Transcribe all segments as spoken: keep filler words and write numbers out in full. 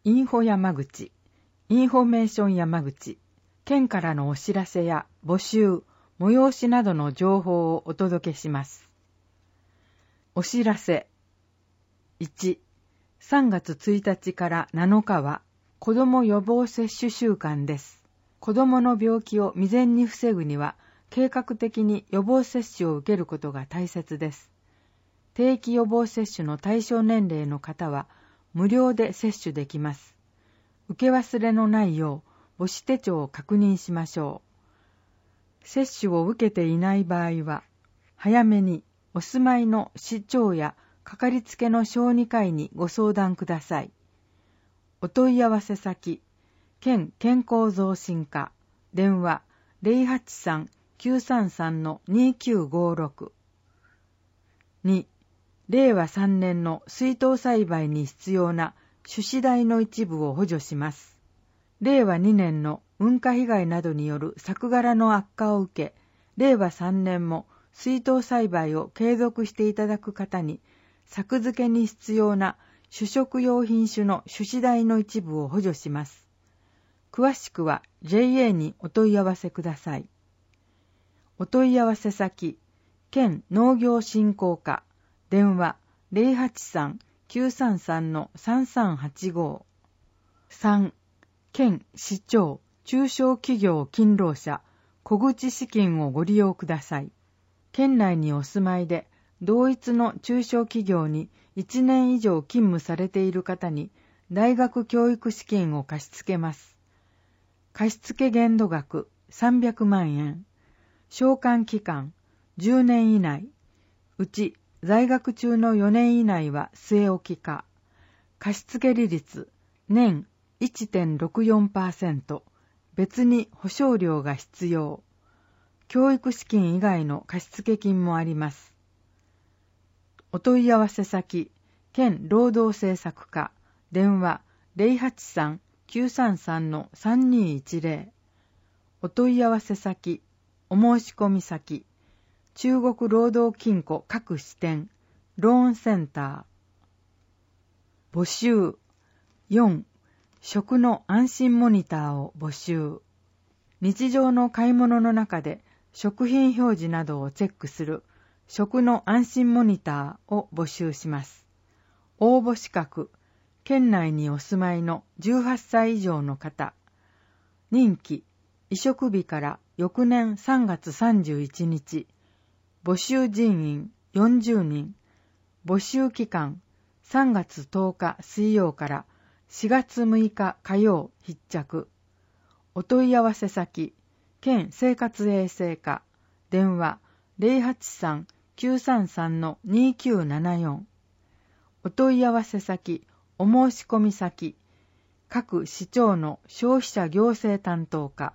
インフォ山口、インフォメーション山口、県からのお知らせや募集、催しなどの情報をお届けします。お知らせ。いち、さんがつついたちからなのかは子ども予防接種週間です。子どもの病気を未然に防ぐには、計画的に予防接種を受けることが大切です。定期予防接種の対象年齢の方は無料で接種できます。受け忘れのないよう母子手帳を確認しましょう。接種を受けていない場合は、早めにお住まいの市長やかかりつけの小児科医にご相談ください。お問い合わせ先、県健康増進課、電話 ゼロはちさん きゅうさんさん にきゅうごろく。に、れいわさんねんの水耕栽培に必要な種子代の一部を補助します。れいわにねんの雲火被害などによる作柄の悪化を受け、れいわさんねんも水耕栽培を継続していただく方に、作付けに必要な主食用品種の種子代の一部を補助します。詳しくは ジェイエー にお問い合わせください。お問い合わせ先、県農業振興課、電話 ゼロはちさん きゅうさんさん さんさんはちご。さん、県市長中小企業勤労者小口資金をご利用ください。県内にお住まいで同一の中小企業にいちねん以上勤務されている方に大学教育資金を貸し付けます。貸付限度額さんびゃくまんえん、償還期間じゅうねん以内、うち在学中のよねん以内は据え置きか、貸付利率年 いってんろくよんパーセント、別に保証料が必要。教育資金以外の貸付金もあります。お問い合わせ先、県労働政策課、電話 ゼロはちさん きゅうさんさん さんにいちゼロ。お問い合わせ先、お申し込み先、中国労働金庫各支店、ローンセンター。募集。よん、食の安心モニターを募集。日常の買い物の中で食品表示などをチェックする食の安心モニターを募集します。応募資格、県内にお住まいのじゅうはっさい以上の方。任期、移植日から翌年さんがつさんじゅういちにち。募集人員よんじゅうにん。募集期間さんがつとおか水曜からしがつむいか火曜必着。お問い合わせ先、県生活衛生課、電話 ゼロはちさん きゅうさんさん にきゅうななよん。お問い合わせ先、お申し込み先、各市町の消費者行政担当課。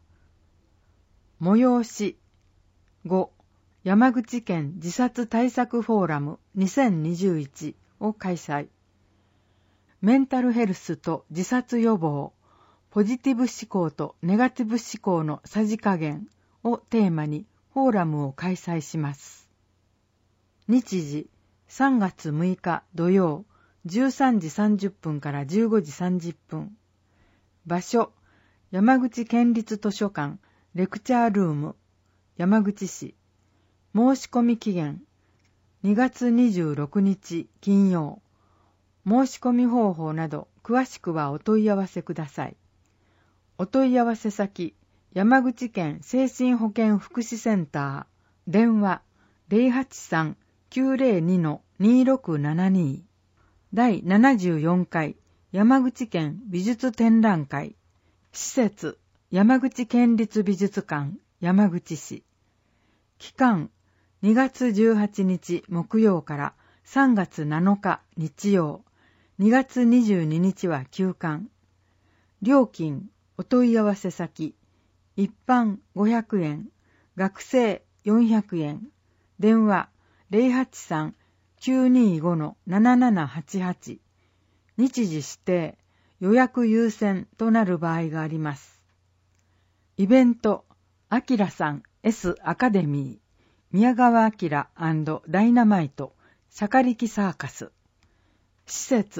催し。ご、山口県自殺対策フォーラムにせんにじゅういちを開催。メンタルヘルスと自殺予防、ポジティブ思考とネガティブ思考のさじ加減をテーマにフォーラムを開催します。日時、さんがつむいか土曜、じゅうさんじさんじゅっぷんからじゅうごじさんじゅっぷん。場所、山口県立図書館レクチャールーム、山口市。申し込み期限、にがつにじゅうろくにち金曜。申し込み方法など詳しくはお問い合わせください。お問い合わせ先、山口県精神保健福祉センター、電話 ゼロはちさん きゅうゼロに にろくななに。だいななじゅうよんかい山口県美術展覧会。施設、山口県立美術館山口市。期間、にがつじゅうはちにち木曜からさんがつなのか日曜、にがつにじゅうににちは休館。料金、お問い合わせ先、一般ごひゃくえん、学生よんひゃくえん、電話 ゼロはちさん きゅうにご ななななはちはち、日時指定、予約優先となる場合があります。イベント、あきらさん S アカデミー、宮川あきら&ダイナマイト、シャカリキサーカス。施設、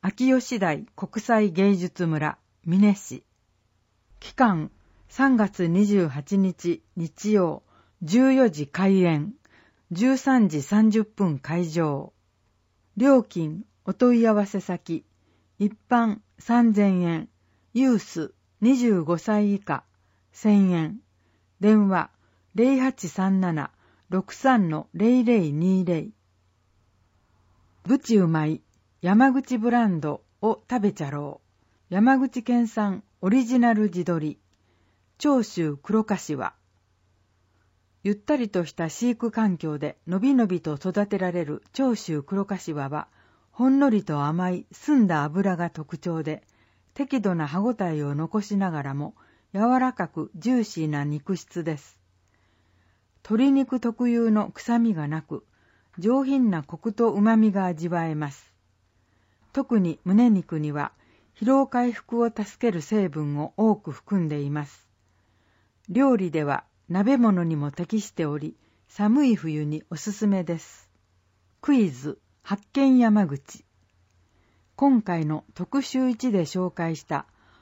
秋吉台国際芸術村美祢市。期間さんがつにじゅうはちにち日曜じゅうよじ開演、じゅうさんじさんじゅっぷん会場。料金お問い合わせ先、一般さんぜんえん、ユースにじゅうごさい以下せんえん。電話 ゼロはちさんなな ろくさん ゼロゼロにゼロ。ぶちうまい山口ブランドを食べちゃろう。山口県産オリジナル地鶏長州黒かしわ。ゆったりとした飼育環境でのびのびと育てられる長州黒かしわは、ほんのりと甘い澄んだ脂が特徴で、適度な歯ごたえを残しながらも柔らかくジューシーな肉質です。鶏肉特有の臭みがなく、上品なコクと旨みが味わえます。特に胸肉には疲労回復を助ける成分を多く含んでいます。料理では鍋物にも適しており、寒い冬におすすめです。クイズ発見山口。今回の特集いちで紹介した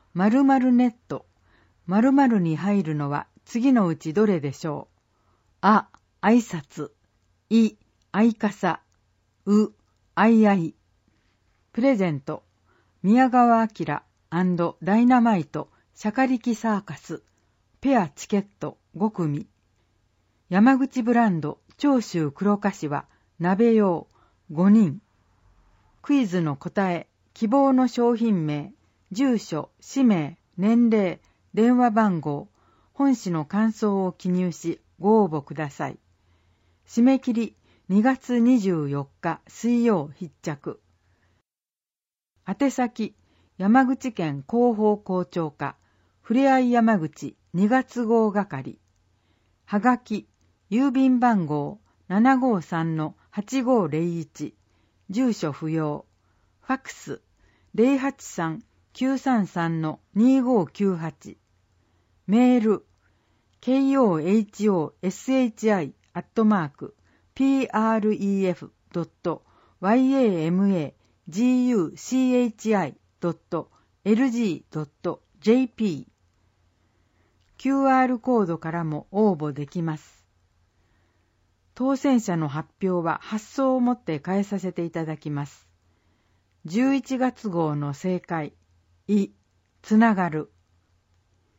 〇〇ネット、〇〇に入るのは次のうちどれでしょう。あ、挨拶。い、相傘。う、あいあい。プレゼント、宮川明&ダイナマイトシャカリキサーカスペアチケットごくみ。山口ブランド長州黒かしわ鍋用ごにん。クイズの答え、希望の商品名、住所、氏名、年齢、電話番号、本誌の感想を記入しご応募ください。締め切りにがつにじゅうよっか水曜必着。宛先、山口県広報校長課ふれあい山口にがつごう係。はがき、郵便番号 ななごさんのはちごゼロいち、住所不要。ファックス ゼロはちさんきゅうさんさんのにごきゅうはち。メール ケーオーエイチオーエスエイチアイ アットマーク ピーアールイーエフ ドット ワイエーエムエージーユーシーエイチアイ ドット エルジー ドット ジェーピー。 キューアール コードからも応募できます。当選者の発表は発送をもって返させていただきます。じゅういちがつ号の正解、い、つながる。